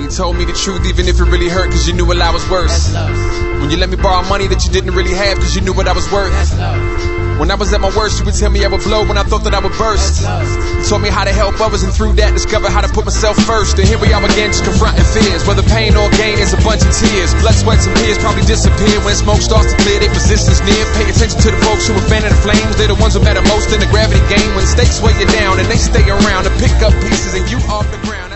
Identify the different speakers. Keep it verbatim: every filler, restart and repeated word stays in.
Speaker 1: You told me the truth even if it really hurt, cause you knew what I was worth. When you let me borrow money that you didn't really have, cause you knew what I was worth. When I was at my worst, you would tell me I would blow when I thought that I would burst. You taught me how to help others, and through that discover how to put myself first. And here we are again, just confronting fears, whether pain or gain is a bunch of tears. Blood, sweat, and tears probably disappear when smoke starts to clear. Their resistance near. Pay attention to the folks who are fan of the flames. They're the ones who matter most in the gravity game. When stakes weigh you down and they stay around to pick up pieces and you off the ground.